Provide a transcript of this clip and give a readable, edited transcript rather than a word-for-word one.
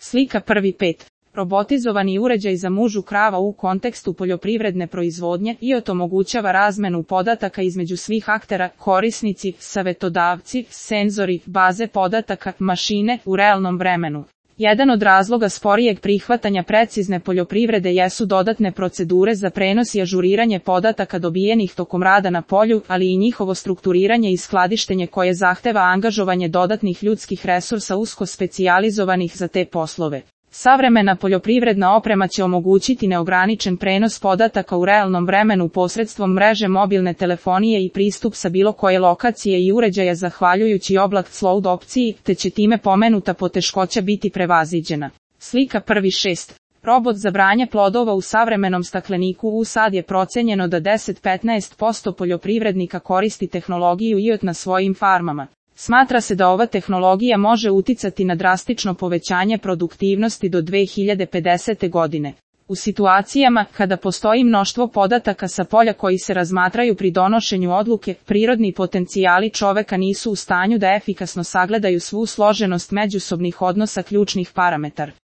Slika 1.5. Robotizovani uređaj za mužu krava u kontekstu poljoprivredne proizvodnje IoT omogućava razmenu podataka između svih aktera, korisnici, savetodavci, senzori, baze podataka, mašine u realnom vremenu. Jedan od razloga sporijeg prihvatanja precizne poljoprivrede jesu dodatne procedure za prenos i ažuriranje podataka dobijenih tokom rada na polju, ali i njihovo strukturiranje i skladištenje koje zahteva angažovanje dodatnih ljudskih resursa usko specijalizovanih za te poslove. Savremena poljoprivredna oprema će omogućiti neograničen prenos podataka u realnom vremenu posredstvom mreže mobilne telefonije i pristup sa bilo koje lokacije i uređaja zahvaljujući oblak cloud opciji, te će time pomenuta poteškoća biti prevaziđena. Slika 1.6. Robot za branje plodova u savremenom stakleniku u sad je procenjeno da 10-15% poljoprivrednika koristi tehnologiju IoT na svojim farmama. Smatra se da ova tehnologija može uticati na drastično povećanje produktivnosti do 2050. godine. U situacijama kada postoji mnoštvo podataka sa polja koji se razmatraju pri donošenju odluke, prirodni potencijali čoveka nisu u stanju da efikasno sagledaju svu složenost međusobnih odnosa ključnih parametara.